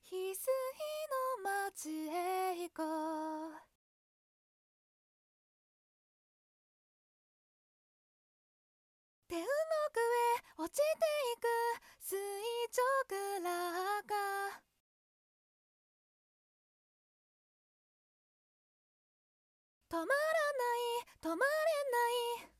翡翠の街へ行こう。天国へ落ちていく垂直落下。止まらない止まれない